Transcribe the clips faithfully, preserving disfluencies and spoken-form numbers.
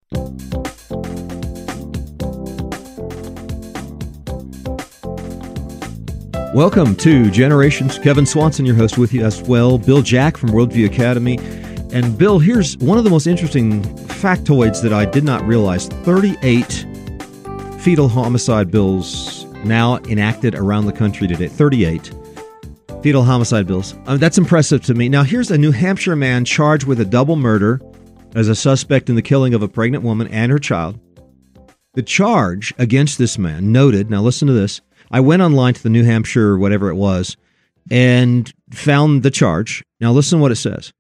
Welcome to Generations. Kevin Swanson, your host, with you as well. Bill Jack from Worldview Academy. And Bill, here's one of the most interesting factoids that I did not realize. thirty-eight fetal homicide bills now enacted around the country today. thirty-eight fetal homicide bills. I mean, that's impressive to me. Now, here's a New Hampshire man charged with a double murder as a suspect in the killing of a pregnant woman and her child. The charge against this man noted, now listen to this, I went online to the New Hampshire, whatever it was, and found the charge. Now listen to what it says.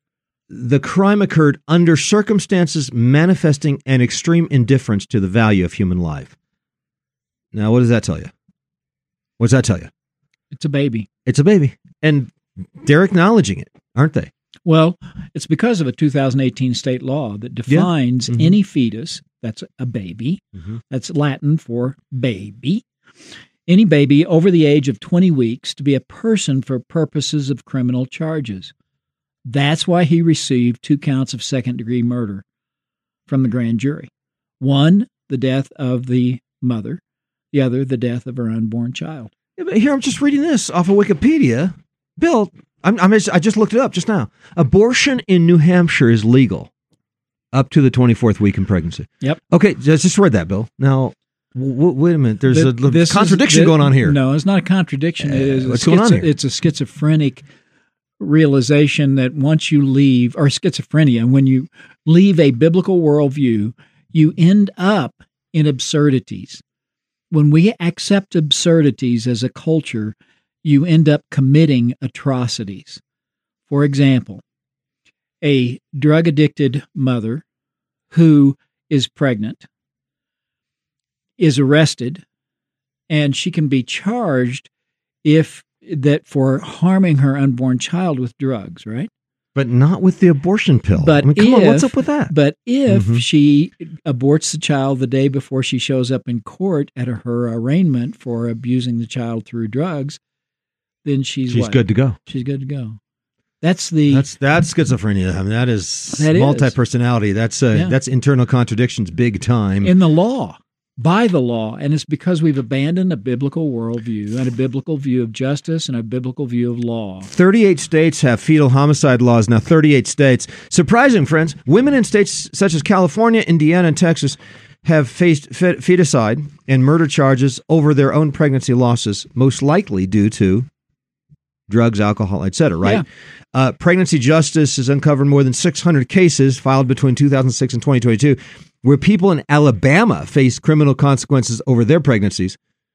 The crime occurred under circumstances manifesting an extreme indifference to the value of human life. Now, what does that tell you? What does that tell you? It's a baby. It's a baby. And they're acknowledging it, aren't they? Well, it's because of a two thousand eighteen state law that defines yeah. mm-hmm. any fetus, that's a baby, mm-hmm. that's Latin for baby, any baby over the age of twenty weeks to be a person for purposes of criminal charges. That's why he received two counts of second-degree murder from the grand jury. One, the death of the mother. The other, the death of her unborn child. Yeah, but here, I'm just reading this off of Wikipedia. Bill, I'm, I'm just, I just looked it up just now. Abortion in New Hampshire is legal up to the twenty-fourth week in pregnancy. Yep. Okay, just, just read that, Bill. Now, w- wait a minute. There's the, a this contradiction is, going on here. No, it's not a contradiction. It is uh, what's a going on here? It's a schizophrenic realization that once you leave, or schizophrenia, when you leave a biblical worldview, you end up in absurdities. When we accept absurdities as a culture, you end up committing atrocities. For example, a drug-addicted mother who is pregnant is arrested, and she can be charged if that for harming her unborn child with drugs, right? But not with the abortion pill. But I mean, come if, on, what's up with that? But if mm-hmm. she aborts the child the day before she shows up in court at her arraignment for abusing the child through drugs, then she's she's what? good to go. She's good to go. That's the that's that's schizophrenia. I mean, that is that multi-personality. That's uh, yeah. that's internal contradictions, big time in the law. By the law, and it's because we've abandoned a biblical worldview and a biblical view of justice and a biblical view of law. thirty-eight states have fetal homicide laws now. thirty-eight states. Surprising, friends. Women in states such as California, Indiana, and Texas have faced fet- feticide and murder charges over their own pregnancy losses, most likely due to drugs, alcohol, et cetera, right? Yeah. Uh, Pregnancy Justice has uncovered more than six hundred cases filed between two thousand six and twenty twenty-two where people in Alabama face criminal consequences over their pregnancies.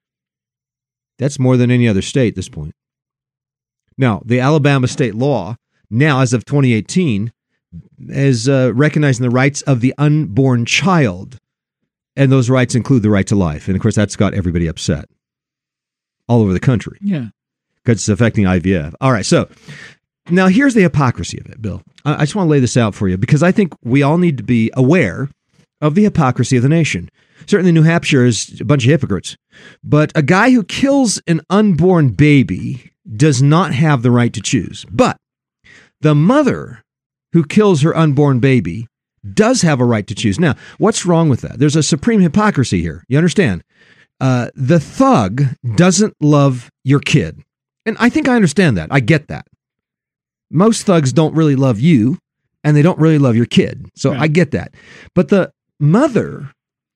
That's more than any other state at this point. Now, the Alabama state law, now as of twenty eighteen, is uh, recognizing the rights of the unborn child. And those rights include the right to life. And of course, that's got everybody upset all over the country. Yeah. Because it's affecting I V F. All right, so now here's the hypocrisy of it, Bill. I, I just want to lay this out for you because I think we all need to be aware of the hypocrisy of the nation. Certainly New Hampshire is a bunch of hypocrites. But a guy who kills an unborn baby does not have the right to choose. But the mother who kills her unborn baby does have a right to choose. Now, what's wrong with that? There's a supreme hypocrisy here. You understand? Uh, the thug doesn't love your kid. And I think I understand that. I get that. Most thugs don't really love you, and they don't really love your kid. So right. I get that. But the mother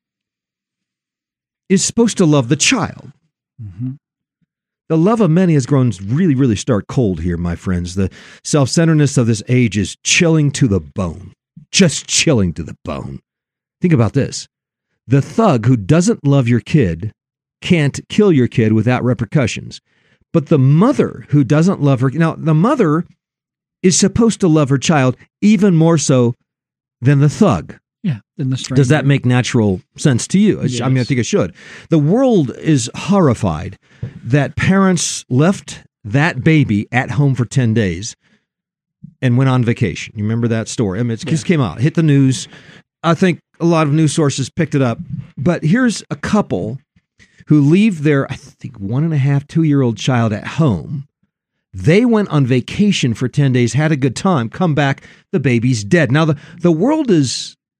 is supposed to love the child. Mm-hmm. The love of many has grown really, really stark cold here, my friends. The self-centeredness of this age is chilling to the bone. Just chilling to the bone. Think about this. The thug who doesn't love your kid can't kill your kid without repercussions. But the mother who doesn't love her... Now, the mother is supposed to love her child even more so than the thug. Yeah, than the stranger. Does that make natural sense to you? Yes. I mean, I think it should. The world is horrified that parents left that baby at home for ten days and went on vacation. You remember that story? I mean, it just yeah. came out, hit the news. I think a lot of news sources picked it up. But here's a couple who leave their, I think, one and a half, two-year-old child at home. They went on vacation for ten days, had a good time, come back, the baby's dead. Now, the, the world is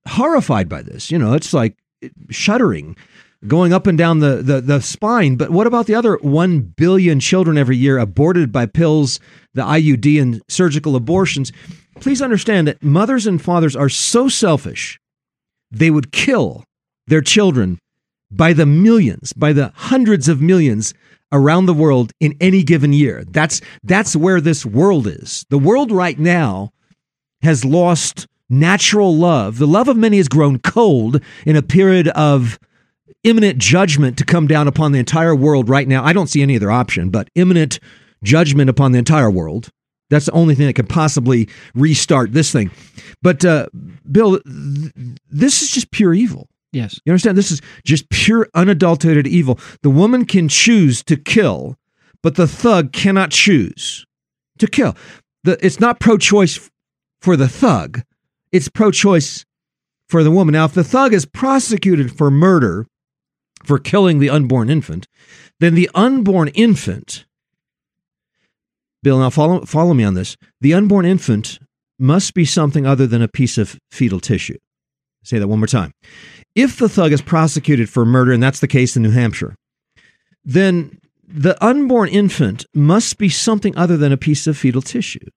horrified by this. You know, it's like shuddering, going up and down the, the, the spine. But what about the other one billion children every year aborted by pills, the I U D, and surgical abortions? Please understand that mothers and fathers are so selfish, they would kill their children by the millions, by the hundreds of millions around the world in any given year. That's that's where this world is. The world right now has lost natural love. The love of many has grown cold in a period of imminent judgment to come down upon the entire world right now. I don't see any other option, but imminent judgment upon the entire world. That's the only thing that could possibly restart this thing. But uh, Bill, th- this is just pure evil. Yes. You understand? This is just pure, unadulterated evil. The woman can choose to kill, but the thug cannot choose to kill. The, it's not pro-choice for the thug. It's pro-choice for the woman. Now, if the thug is prosecuted for murder, for killing the unborn infant, then the unborn infant, Bill, now follow, follow me on this. The unborn infant must be something other than a piece of fetal tissue. Say that one more time. If the thug is prosecuted for murder, and that's the case in New Hampshire, then the unborn infant must be something other than a piece of fetal tissue.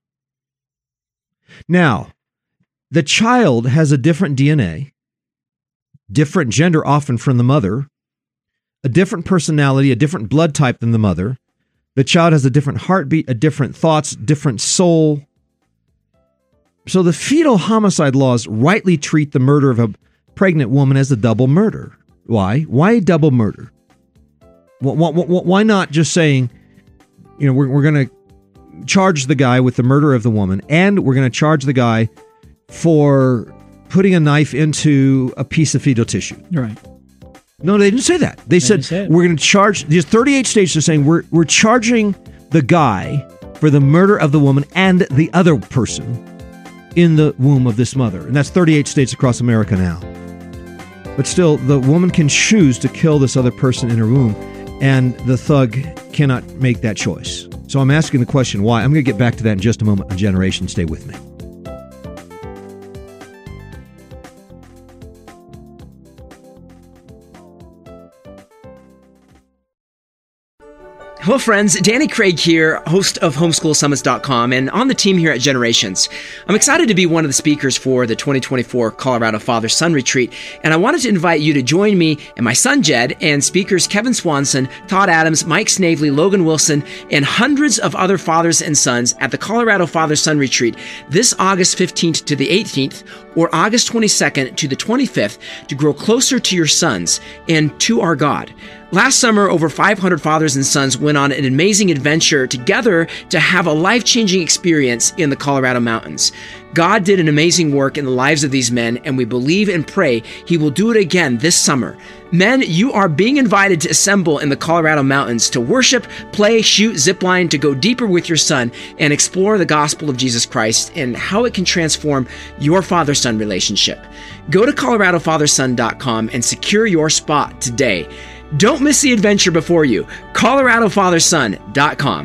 Now, the child has a different D N A, different gender often from the mother, a different personality, a different blood type than the mother. The child has a different heartbeat, a different thoughts, different soul. So the fetal homicide laws rightly treat the murder of a pregnant woman as a double murder. Why? Why double murder? Why not just saying, you know, we're, we're going to charge the guy with the murder of the woman, and we're going to charge the guy for putting a knife into a piece of fetal tissue. Right. No, they didn't say that. They, they said say we're going to charge. These thirty-eight states are saying we're we're charging the guy for the murder of the woman and the other person in the womb of this mother, and that's thirty-eight states across America now. But still, the woman can choose to kill this other person in her womb, and the thug cannot make that choice. So I'm asking the question, why? I'm going to get back to that in just a moment on Generation. Stay with me. Hello friends, Danny Craig here, host of homeschool summits dot com and on the team here at Generations. I'm excited to be one of the speakers for the twenty twenty-four Colorado Father-Son Retreat, and I wanted to invite you to join me and my son Jed and speakers Kevin Swanson, Todd Adams, Mike Snavely, Logan Wilson, and hundreds of other fathers and sons at the Colorado Father-Son Retreat this August fifteenth to the eighteenth or August twenty-second to the twenty-fifth to grow closer to your sons and to our God. Last summer, over five hundred fathers and sons went on an amazing adventure together to have a life-changing experience in the Colorado mountains. God did an amazing work in the lives of these men, and we believe and pray He will do it again this summer. Men, you are being invited to assemble in the Colorado mountains to worship, play, shoot, zipline, to go deeper with your son and explore the gospel of Jesus Christ and how it can transform your father-son relationship. Go to Colorado Father Son dot com and secure your spot today. Don't miss the adventure before you. Colorado Father Son dot com.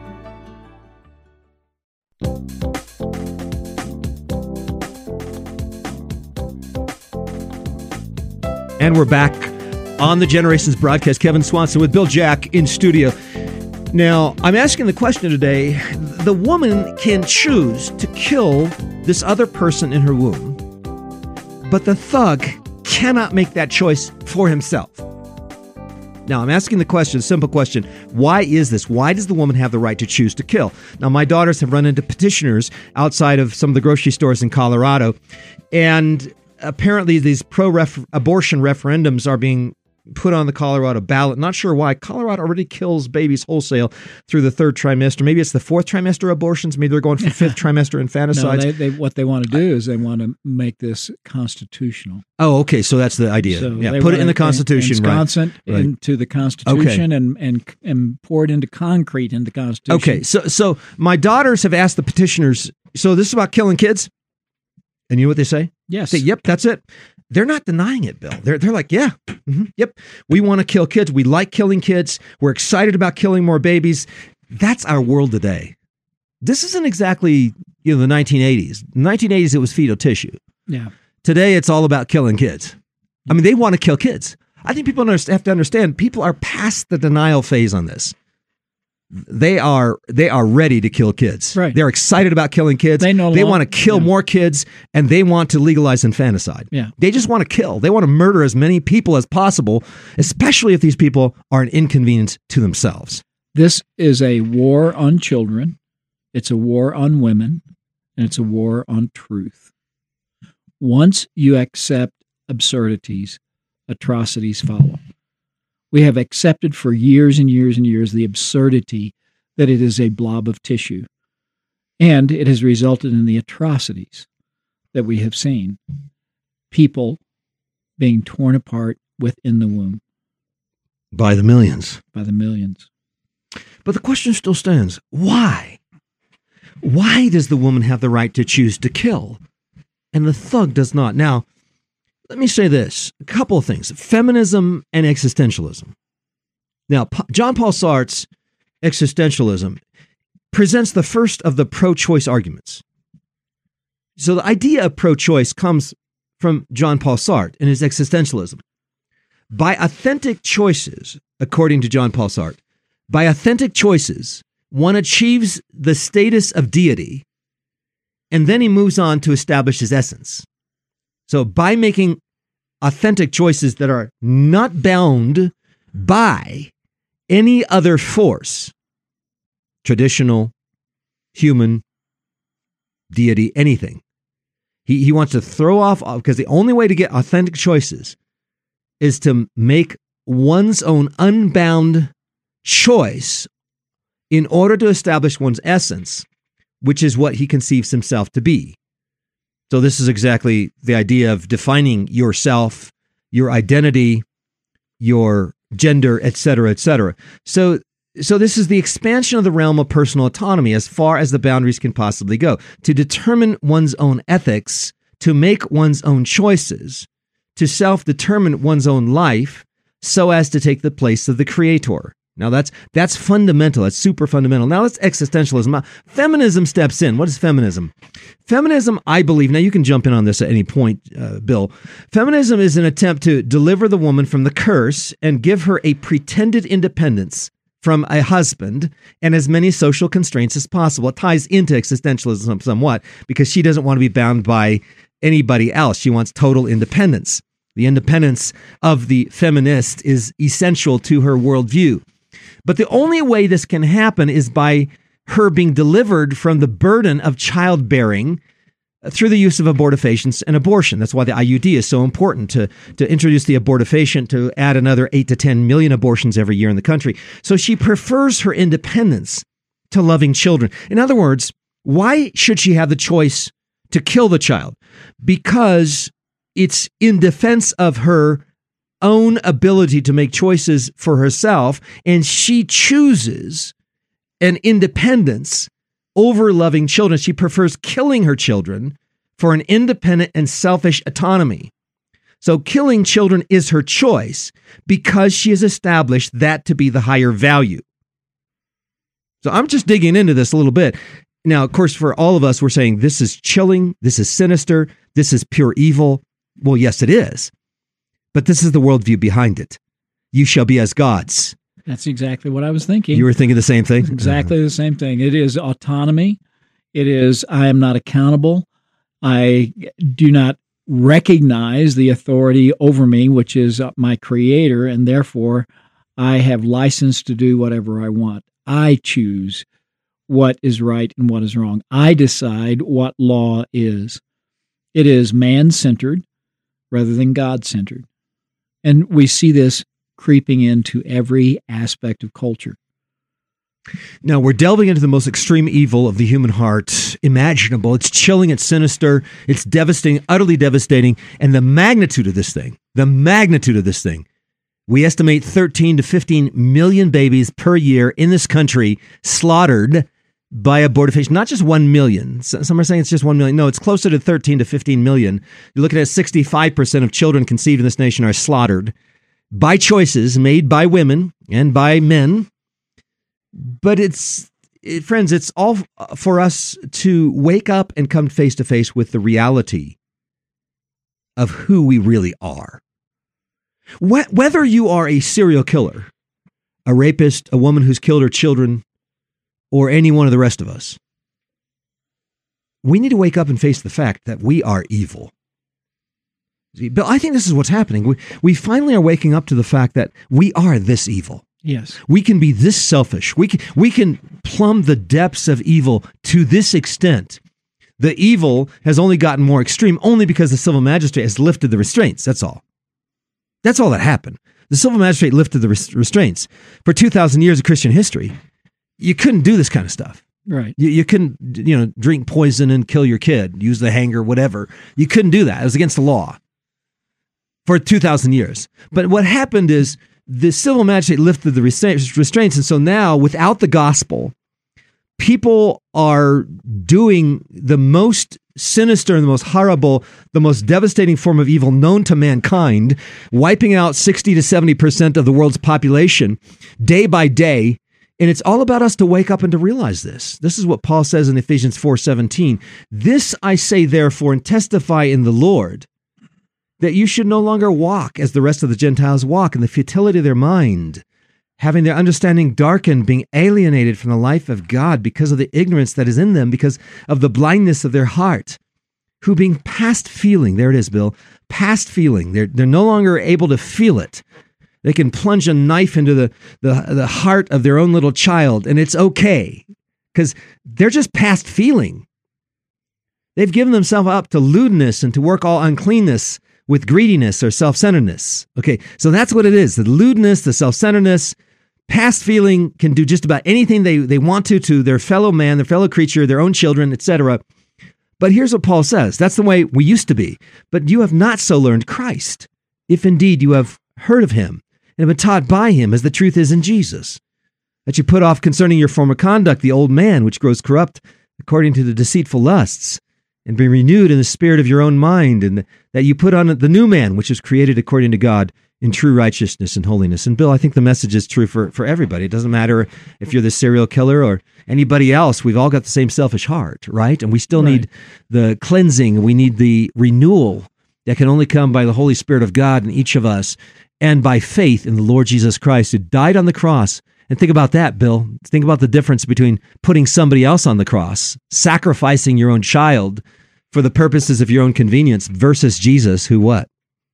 And we're back on the Generations broadcast. Kevin Swanson with Bill Jack in studio. Now, I'm asking the question today, the woman can choose to kill this other person in her womb, but the thug cannot make that choice for himself. Now, I'm asking the question, simple question, why is this? Why does the woman have the right to choose to kill? Now, my daughters have run into petitioners outside of some of the grocery stores in Colorado, and apparently these pro-abortion referendums are being put on the Colorado ballot. Not sure why. Colorado already kills babies wholesale through the third trimester. Maybe it's the fourth trimester abortions. Maybe they're going for fifth trimester infanticides. No, they, they, what they want to do is they want to make this constitutional. Oh, okay. So that's the idea. So yeah, put it in the Constitution. Ensconce it right. into the Constitution okay. and, and and pour it into concrete in the Constitution. Okay. So so my daughters have asked the petitioners, so this is about killing kids? And you know what they say? Yes. They say, yep, that's it. They're not denying it, Bill. They're they're like, yeah, mm-hmm, yep. We want to kill kids. We like killing kids. We're excited about killing more babies. That's our world today. This isn't exactly, you know, the nineteen eighties. In the nineteen eighties, it was fetal tissue. Yeah. Today, it's all about killing kids. I mean, they want to kill kids. I think people have to understand, people are past the denial phase on this. They are they are ready to kill kids. Right. They're excited about killing kids. They, no they long- want to kill yeah. more kids, and they want to legalize infanticide. Yeah. They just want to kill. They want to murder as many people as possible, especially if these people are an inconvenience to themselves. This is a war on children. It's a war on women, and it's a war on truth. Once you accept absurdities, atrocities follow. We have accepted for years and years and years the absurdity that it is a blob of tissue, and it has resulted in the atrocities that we have seen. People being torn apart within the womb. By the millions. By the millions. But the question still stands. Why? Why does the woman have the right to choose to kill, and the thug does not? Now, let me say this, a couple of things. Feminism and existentialism. Now, P- John Paul Sartre's existentialism presents the first of the pro-choice arguments. So the idea of pro-choice comes from John Paul Sartre and his existentialism. By authentic choices, according to John Paul Sartre, by authentic choices, one achieves the status of deity, and then he moves on to establish his essence. So by making authentic choices that are not bound by any other force, traditional, human, deity, anything, he, he wants to throw off, because the only way to get authentic choices is to make one's own unbound choice in order to establish one's essence, which is what he conceives himself to be. So this is exactly the idea of defining yourself, your identity, your gender, et cetera, et cetera. So, so this is the expansion of the realm of personal autonomy as far as the boundaries can possibly go, to determine one's own ethics, to make one's own choices, to self-determine one's own life so as to take the place of the creator. Now that's that's fundamental. That's super fundamental. Now let's existentialism. Feminism steps in. What is feminism? Feminism, I believe, now you can jump in on this at any point, uh, Bill. Feminism is an attempt to deliver the woman from the curse and give her a pretended independence from a husband and as many social constraints as possible. It ties into existentialism somewhat because she doesn't want to be bound by anybody else. She wants total independence. The independence of the feminist is essential to her worldview. But the only way this can happen is by her being delivered from the burden of childbearing through the use of abortifacients and abortion. That's why the I U D is so important, to, to introduce the abortifacient to add another eight to ten million abortions every year in the country. So she prefers her independence to loving children. In other words, why should she have the choice to kill the child? Because it's in defense of her own ability to make choices for herself, and she chooses an independence over loving children. She prefers killing her children for an independent and selfish autonomy. So killing children is her choice because she has established that to be the higher value. So I'm just digging into this a little bit. Now, of course, for all of us, we're saying this is chilling, this is sinister, this is pure evil. Well, yes, it is. But this is the worldview behind it. You shall be as gods. That's exactly what I was thinking. You were thinking the same thing? Exactly the same thing. It is autonomy. It is, I am not accountable. I do not recognize the authority over me, which is my creator, and therefore I have license to do whatever I want. I choose what is right and what is wrong. I decide what law is. It is man-centered rather than God-centered. And we see this creeping into every aspect of culture. Now, we're delving into the most extreme evil of the human heart imaginable. It's chilling, it's sinister, it's devastating, utterly devastating. And the magnitude of this thing, the magnitude of this thing, we estimate thirteen to fifteen million babies per year in this country slaughtered by abortifacient. Not just one million. Some are saying it's just one million. No, it's closer to thirteen to fifteen million. You're looking at sixty-five percent of children conceived in this nation are slaughtered by choices made by women and by men. But it's, it, friends, it's all for us to wake up and come face to face with the reality of who we really are. Whether you are a serial killer, a rapist, a woman who's killed her children, or any one of the rest of us, we need to wake up and face the fact that we are evil. But I think this is what's happening. We, we finally are waking up to the fact that we are this evil. Yes. We can be this selfish. We can, we can plumb the depths of evil to this extent. The evil has only gotten more extreme only because the civil magistrate has lifted the restraints. That's all. That's all that happened. The civil magistrate lifted the res- restraints. For two thousand years of Christian history, you couldn't do this kind of stuff. Right. You, you couldn't, you know, drink poison and kill your kid, use the hanger, whatever. You couldn't do that. It was against the law for two thousand years. But what happened is the civil magistrate lifted the restraints. And so now, without the gospel, people are doing the most sinister and the most horrible, the most devastating form of evil known to mankind, wiping out sixty to seventy percent of the world's population day by day. And it's all about us to wake up and to realize this. This is what Paul says in Ephesians four seventeen. This I say, therefore, and testify in the Lord, that you should no longer walk as the rest of the Gentiles walk in the futility of their mind, having their understanding darkened, being alienated from the life of God because of the ignorance that is in them, because of the blindness of their heart, who being past feeling, there it is, Bill, past feeling, they're, they're no longer able to feel it. They can plunge a knife into the, the, the heart of their own little child, and it's okay, because they're just past feeling. They've given themselves up to lewdness and to work all uncleanness with greediness or self-centeredness. Okay, so that's what it is, the lewdness, the self-centeredness. Past feeling can do just about anything they, they want to to their fellow man, their fellow creature, their own children, et cetera. But here's what Paul says. That's the way we used to be. But you have not so learned Christ, if indeed you have heard of him and have been taught by him, as the truth is in Jesus, that you put off concerning your former conduct the old man, which grows corrupt according to the deceitful lusts, and be renewed in the spirit of your own mind, and that you put on the new man, which is created according to God in true righteousness and holiness. And Bill, I think the message is true for, for everybody. It doesn't matter if you're the serial killer or anybody else. We've all got the same selfish heart, right? And we still Right. need the cleansing. We need the renewal that can only come by the Holy Spirit of God in each of us and by faith in the Lord Jesus Christ, who died on the cross. And think about that, Bill. Think about the difference between putting somebody else on the cross, sacrificing your own child for the purposes of your own convenience, versus Jesus, who what?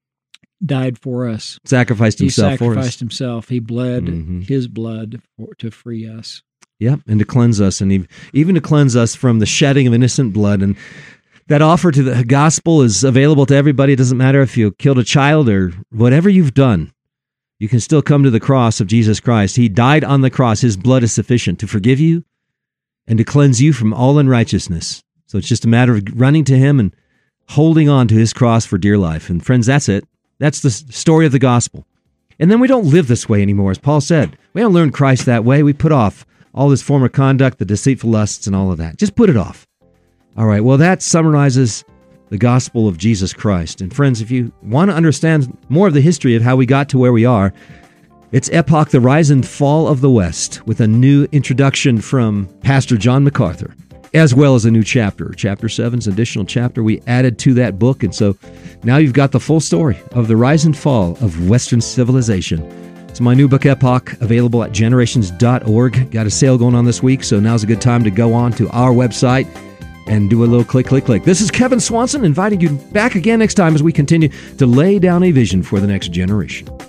Died for us. Sacrificed He himself for us. sacrificed himself. He bled Mhm. his blood for, to free us. Yep, and to cleanse us, and ev- even to cleanse us from the shedding of innocent blood. And that offer to the gospel is available to everybody. It doesn't matter if you killed a child or whatever you've done. You can still come to the cross of Jesus Christ. He died on the cross. His blood is sufficient to forgive you and to cleanse you from all unrighteousness. So it's just a matter of running to him and holding on to his cross for dear life. And friends, that's it. That's the story of the gospel. And then we don't live this way anymore. As Paul said, we don't learn Christ that way. We put off all this former conduct, the deceitful lusts, and all of that. Just put it off. All right, well, that summarizes the gospel of Jesus Christ. And friends, if you want to understand more of the history of how we got to where we are, it's Epoch, the Rise and Fall of the West, with a new introduction from Pastor John MacArthur, as well as a new chapter. Chapter seven is an additional chapter we added to that book. And so now you've got the full story of the rise and fall of Western civilization. It's my new book, Epoch, available at generations dot org. Got a sale going on this week, so now's a good time to go on to our website and do a little click, click, click. This is Kevin Swanson inviting you back again next time as we continue to lay down a vision for the next generation.